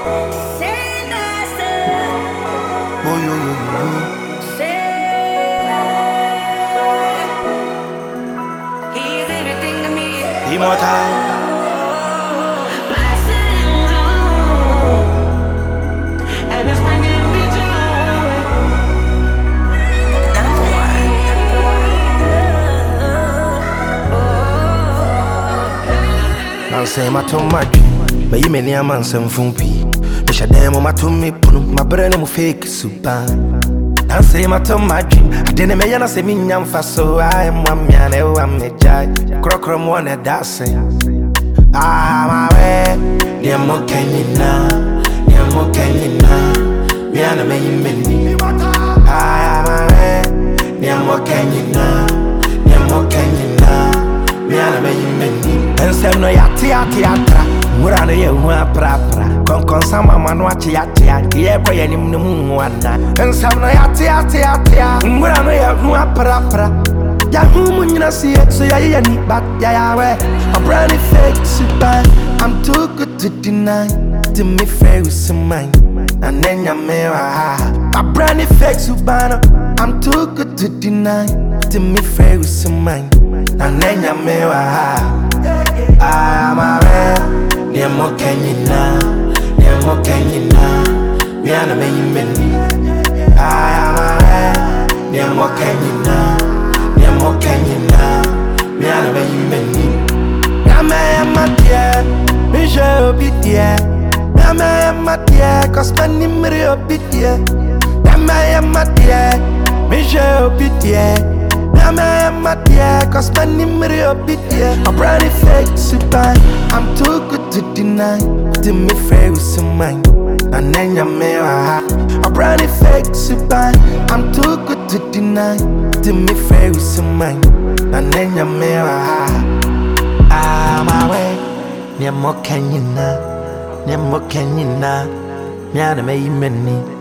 Oh, yo, yo, yo. Immortal. I'll say my too much, but you may near man some funky. Wish I damn on my tummy, my brain will fake super. I'll say my too much, I didn't make a semi young fast, so I am 1 man, I'm a giant. Crocrum one at that say, my way, dear more can you now, dear more can you now, me and a man, my way, dear more can you now, dear more can you now, me and a man. And some no yatiatra, Murana Yua Prapra, Conconsama Manuachi Yatia, Kiapo and Muana, and some no yatiatra, Murana Yua Prapra, Yahoo Munina see it, so ya need but Yawe, a brandy fake super. I'm too good to deny, to me fair with some mind, and then your mirror, a brandy fake super. I'm too good to deny, to me fair with some mind, and then your mirror. I'm a rare, near more can you now, near more can you now, me and a man. I'm a rare, near more can you now, near more can you now, me and a man. I'm a dear, me shall be dear. I'm a dear, cause my name will be dear. I'm a dear, me shall be dear. I'm a dear, cause my name will be dear. A brandy fake super. I'm too good to deny, to me fair with some mind, and then your mirror. A brandy fake super. I'm too good to deny, to me fair with some mind, and then your mirror. I'm away, near more can you now, near more can you now, me and a man.